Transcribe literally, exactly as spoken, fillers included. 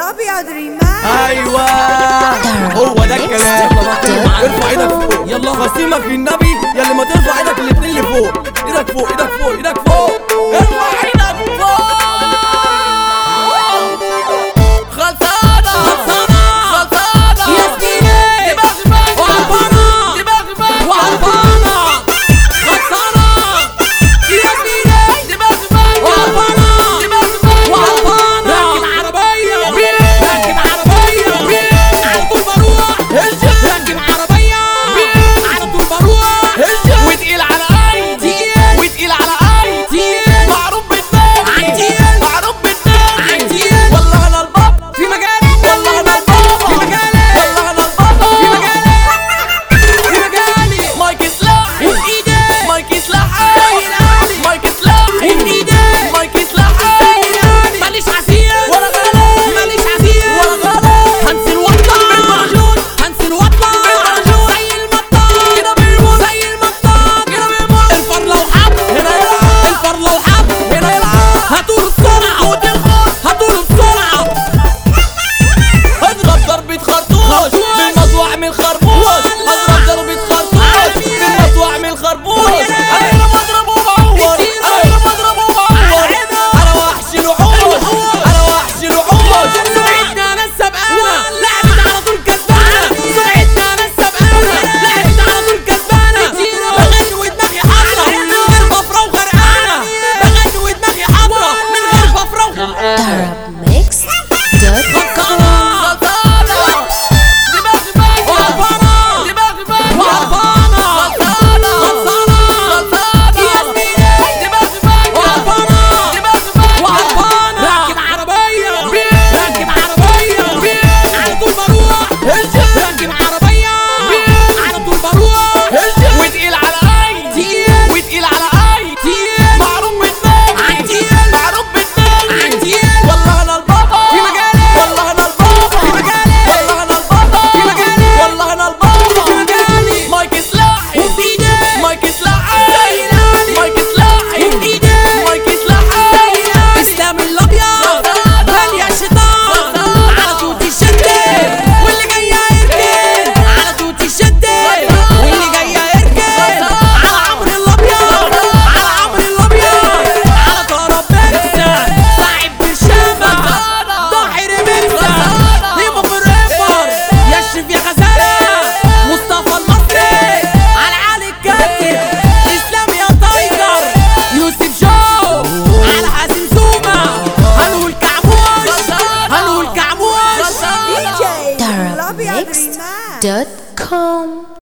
الابيض ريمان. ايوه هو ده الكلام. ارفع ايدك فوق يلا خصيمك للنبي يا اللي ما ترفع ايدك الاتنين اللي فوق. ايدك فوق ايدك فوق ايدك فوق ارفع ايدك فوق. خلصانه خلصانه خلصانه يا سنيني دماغ وعرفانه دماغ وعرفانه خلصانه يا سنيني دماغ وعرفانه دماغ وعرفانه. راكب عربيه راكب عربيه على طول بروح راكب عربيه على طول بروح وتقيل على ايدي وتقيل على ايدي معروف بالدنيا معروف بالدنيا. والله انا البابا في مجالي والله انا البابا في مجالي والله انا البابا في مجالي في مجالي. مايك سلاحي في ايدي مايك سلاحي مايك سلاحي في ايدي مايك سلاحي ماليش عسير ولا غلط ماليش عسير ولا غلط. هنزل واطلع بالمعجون هنزل واطلع بالمعجون زي المطاط كده بيموت زي المطاط كده بيموت. الفر لو حب هنا يلعب الفر لو حب هنا يلعب. هاتوله بسرعة وتلخص هاتوله بسرعة. اضرب ضربة خرطوش بالمطوع من الخربوش. اضرب ضربة خرطوش بالمطوع من الخربوش. انا هنا بضرب وبعور انا هنا بضرب وبعور. انا وحش الوحوش انا وحش الوحوش. سمعتنا انا السبقانة لعبت على طول كسبانة. سمعتنا انا السبقانة لعبت على طول كسبانة. بغني ودماغي حمرا من غير بفرة وغرقانة. بغني ودماغي حمرا من غير بفرة وغرقانة. راكب عربية على طول بروح وتقيل على ايدي وتقيل على ايدي معروف بالدنيا معروف بالدنيا. والله انا البابا في مجالي والله انا البابا في مجالي والله انا البابا في مجالي والله انا البابا في مجالي. مايك سلاحي في ايدي مايك سلاحي مايك سلاحي في ايدي مايك سلاحي. اسلام الابيض غالي يا شيطان على طول تشدد واللي جاي يركن على طول تشدد واللي جاي يركن على عمرو الابيض على عمرو الابيض على طرابلسة صاحب برشامة ضاحي ريمكسة هيما في الريفر يشرف يا غزالة مصطفى المصري على علي الكاتب اسلام يا تايجر يوسف جو على حازم زوما. هنقول كعموش هنقول كعموش. دي جي الابيض ريمان. دوت كوم